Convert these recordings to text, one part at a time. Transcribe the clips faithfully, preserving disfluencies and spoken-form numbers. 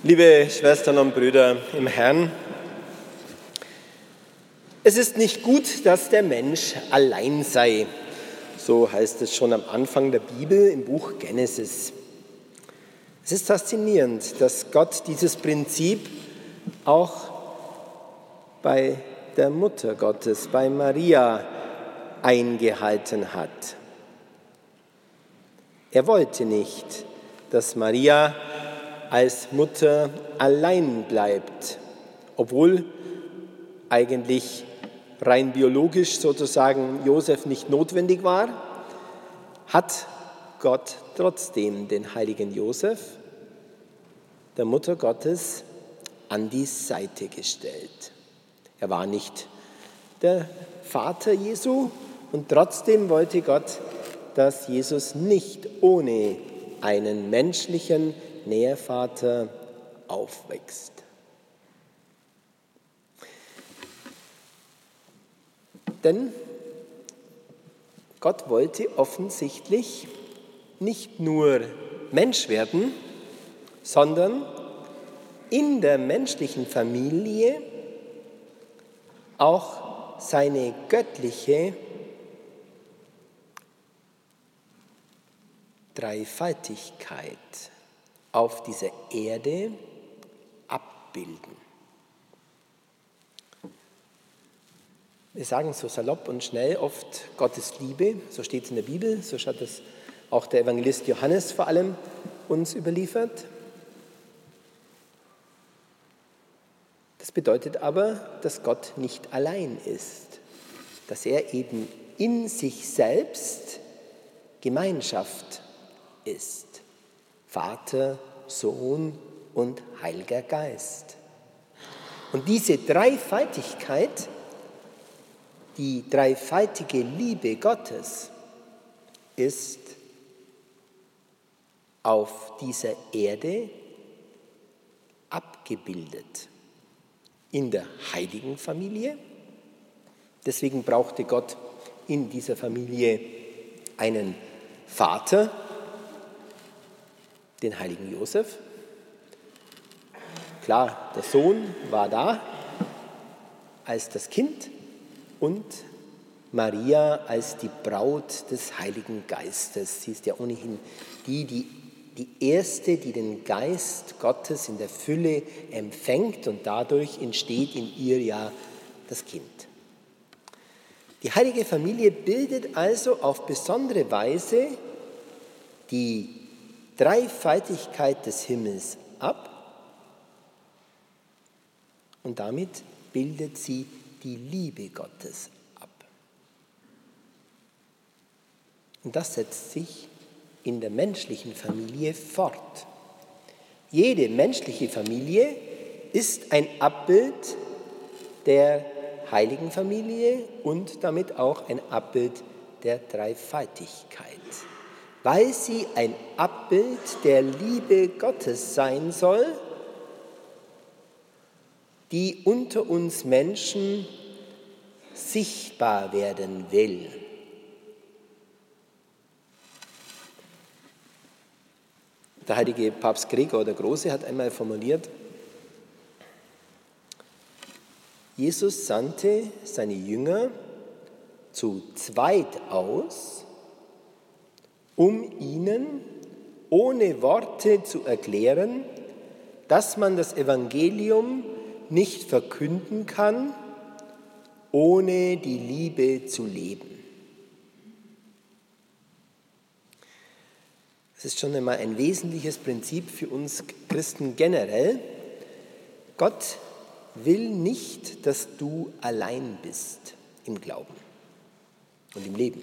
Liebe Schwestern und Brüder im Herrn, es ist nicht gut, dass der Mensch allein sei. So heißt es schon am Anfang der Bibel im Buch Genesis. Es ist faszinierend, dass Gott dieses Prinzip auch bei der Mutter Gottes, bei Maria, eingehalten hat. Er wollte nicht, dass Maria als Mutter allein bleibt, obwohl eigentlich rein biologisch sozusagen Josef nicht notwendig war, hat Gott trotzdem den heiligen Josef, der Mutter Gottes, an die Seite gestellt. Er war nicht der Vater Jesu und trotzdem wollte Gott, dass Jesus nicht ohne einen menschlichen Nährvater aufwächst. Denn Gott wollte offensichtlich nicht nur Mensch werden, sondern in der menschlichen Familie auch seine göttliche Dreifaltigkeit auf dieser Erde abbilden. Wir sagen so salopp und schnell oft Gottes Liebe, so steht es in der Bibel, so hat es auch der Evangelist Johannes vor allem uns überliefert. Das bedeutet aber, dass Gott nicht allein ist, dass er eben in sich selbst Gemeinschaft ist. Vater, Sohn und Heiliger Geist. Und diese Dreifaltigkeit, die dreifaltige Liebe Gottes, ist auf dieser Erde abgebildet. In der heiligen Familie. Deswegen brauchte Gott in dieser Familie einen Vater, den heiligen Josef. Klar, der Sohn war da als das Kind und Maria als die Braut des Heiligen Geistes. Sie ist ja ohnehin die, die, die Erste, die den Geist Gottes in der Fülle empfängt und dadurch entsteht in ihr ja das Kind. Die heilige Familie bildet also auf besondere Weise die Dreifaltigkeit des Himmels ab und damit bildet sie die Liebe Gottes ab. Und das setzt sich in der menschlichen Familie fort. Jede menschliche Familie ist ein Abbild der heiligen Familie und damit auch ein Abbild der Dreifaltigkeit. Weil sie ein Abbild der Liebe Gottes sein soll, die unter uns Menschen sichtbar werden will. Der heilige Papst Gregor der Große hat einmal formuliert, Jesus sandte seine Jünger zu zweit aus, um ihnen ohne Worte zu erklären, dass man das Evangelium nicht verkünden kann, ohne die Liebe zu leben. Das ist schon einmal ein wesentliches Prinzip für uns Christen generell. Gott will nicht, dass du allein bist im Glauben und im Leben.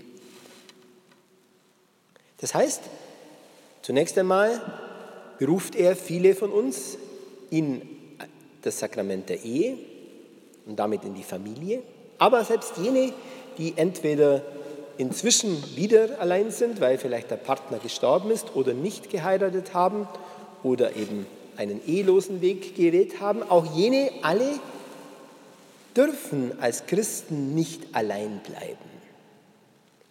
Das heißt, zunächst einmal beruft er viele von uns in das Sakrament der Ehe und damit in die Familie, aber selbst jene, die entweder inzwischen wieder allein sind, weil vielleicht der Partner gestorben ist oder nicht geheiratet haben oder eben einen ehelosen Weg gewählt haben, auch jene alle dürfen als Christen nicht allein bleiben.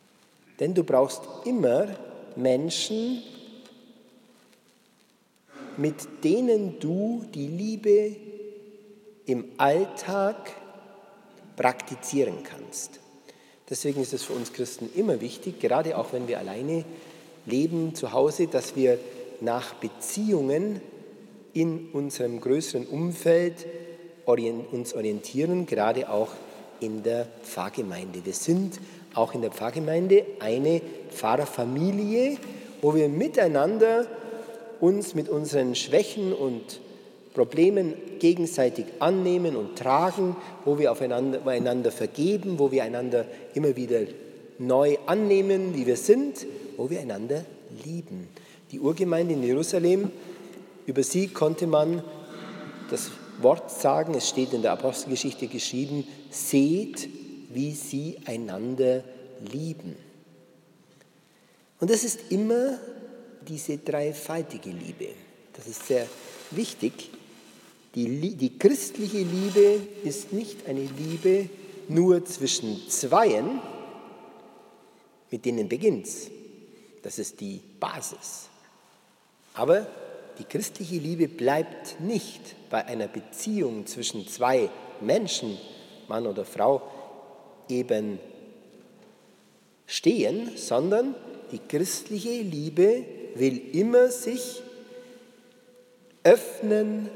Denn du brauchst immer Menschen, mit denen du die Liebe im Alltag praktizieren kannst. Deswegen ist es für uns Christen immer wichtig, gerade auch wenn wir alleine leben zu Hause, dass wir nach Beziehungen in unserem größeren Umfeld uns orientieren, gerade auch in der Pfarrgemeinde. Wir sind auch in der Pfarrgemeinde eine Pfarrerfamilie, wo wir miteinander uns mit unseren Schwächen und Problemen gegenseitig annehmen und tragen, wo wir aufeinander, einander vergeben, wo wir einander immer wieder neu annehmen, wie wir sind, wo wir einander lieben. Die Urgemeinde in Jerusalem, über sie konnte man das Wort sagen, es steht in der Apostelgeschichte geschrieben, seht, wie sie einander lieben. Und das ist immer diese dreifaltige Liebe. Das ist sehr wichtig. Die, die christliche Liebe ist nicht eine Liebe nur zwischen Zweien, mit denen beginnt es. Das ist die Basis. Aber die christliche Liebe bleibt nicht bei einer Beziehung zwischen zwei Menschen, Mann oder Frau, eben stehen, sondern die christliche Liebe will immer sich öffnen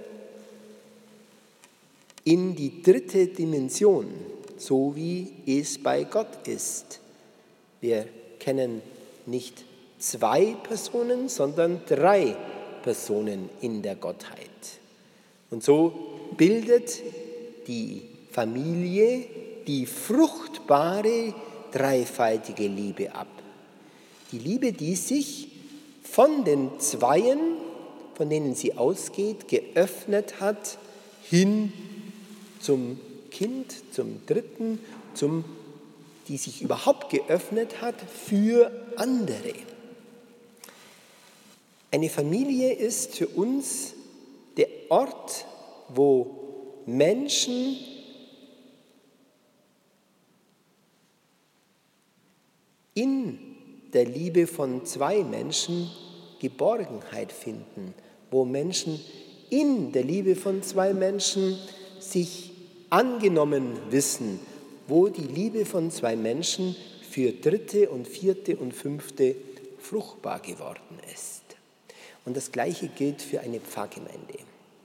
in die dritte Dimension, so wie es bei Gott ist. Wir kennen nicht zwei Personen, sondern drei Personen in der Gottheit. Und so bildet die Familie die fruchtbare, dreifaltige Liebe ab. Die Liebe, die sich von den Zweien, von denen sie ausgeht, geöffnet hat, hin zum Kind, zum Dritten, zum, die sich überhaupt geöffnet hat für andere. Eine Familie ist für uns der Ort, wo Menschen in der Liebe von zwei Menschen Geborgenheit finden, wo Menschen in der Liebe von zwei Menschen sich angenommen wissen, wo die Liebe von zwei Menschen für dritte und vierte und fünfte fruchtbar geworden ist. Und das Gleiche gilt für eine Pfarrgemeinde.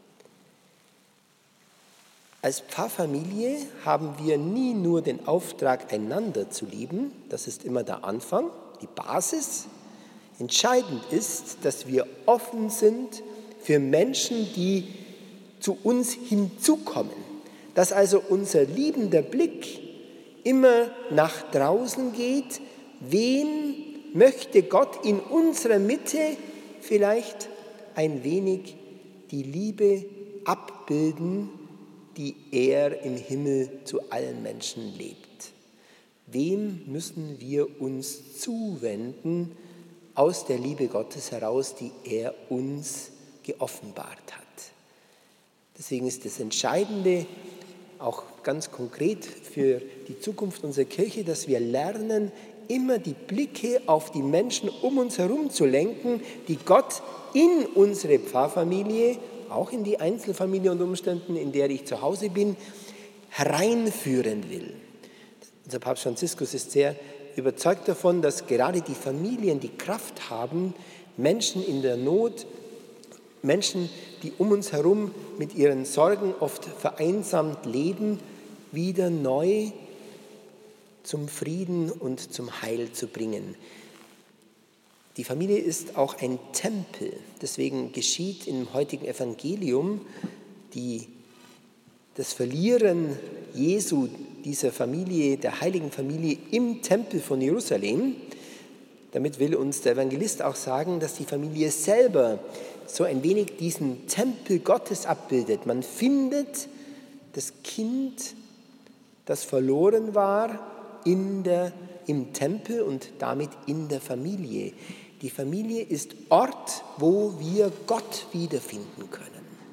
Als Pfarrfamilie haben wir nie nur den Auftrag, einander zu lieben, das ist immer der Anfang, die Basis. Entscheidend ist, dass wir offen sind für Menschen, die zu uns hinzukommen. Dass also unser liebender Blick immer nach draußen geht, wen möchte Gott in unserer Mitte vielleicht ein wenig die Liebe abbilden, die er im Himmel zu allen Menschen lebt. Wem müssen wir uns zuwenden aus der Liebe Gottes heraus, die er uns geoffenbart hat? Deswegen ist das Entscheidende, auch ganz konkret für die Zukunft unserer Kirche, dass wir lernen, immer die Blicke auf die Menschen um uns herum zu lenken, die Gott in unsere Pfarrfamilie, auch in die Einzelfamilie und Umständen, in der ich zu Hause bin, hereinführen will. Unser Papst Franziskus ist sehr überzeugt davon, dass gerade die Familien die Kraft haben, Menschen in der Not, Menschen, die um uns herum mit ihren Sorgen oft vereinsamt leben, wieder neu zum Frieden und zum Heil zu bringen. Die Familie ist auch ein Tempel. Deswegen geschieht im heutigen Evangelium die, das Verlieren Jesu, dieser Familie, der heiligen Familie im Tempel von Jerusalem. Damit will uns der Evangelist auch sagen, dass die Familie selber so ein wenig diesen Tempel Gottes abbildet. Man findet das Kind, das verloren war, in der, im Tempel und damit in der Familie. Die Familie ist Ort, wo wir Gott wiederfinden können.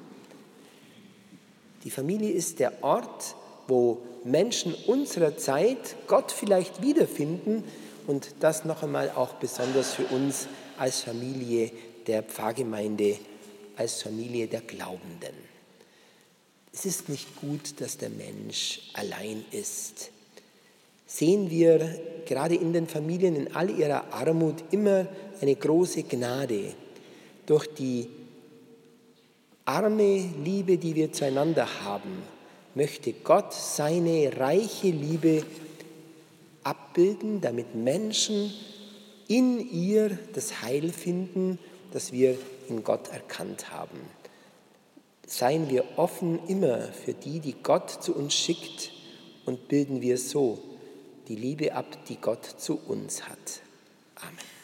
Die Familie ist der Ort, wo Menschen unserer Zeit Gott vielleicht wiederfinden und das noch einmal auch besonders für uns als Familie der Pfarrgemeinde als Familie der Glaubenden. Es ist nicht gut, dass der Mensch allein ist. Sehen wir gerade in den Familien in all ihrer Armut immer eine große Gnade. Durch die arme Liebe, die wir zueinander haben, möchte Gott seine reiche Liebe abbilden, damit Menschen in ihr das Heil finden, das wir in Gott erkannt haben. Seien wir offen immer für die, die Gott zu uns schickt, und bilden wir so die Liebe ab, die Gott zu uns hat. Amen.